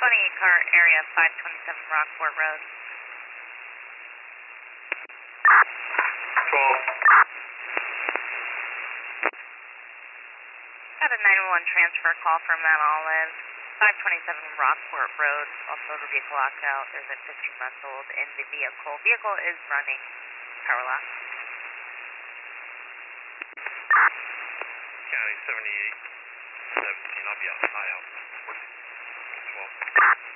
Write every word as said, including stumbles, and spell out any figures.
twenty, car area five twenty-seven Rockport Road. twelve. Got a nine one one transfer call from Mount Olive, five twenty-seven Rockport Road. Also motor vehicle locked out. There's a fifteen month old in the vehicle. Vehicle is running. Power lock. County seventy-eight, seventeen. I'll be out high out. twelve.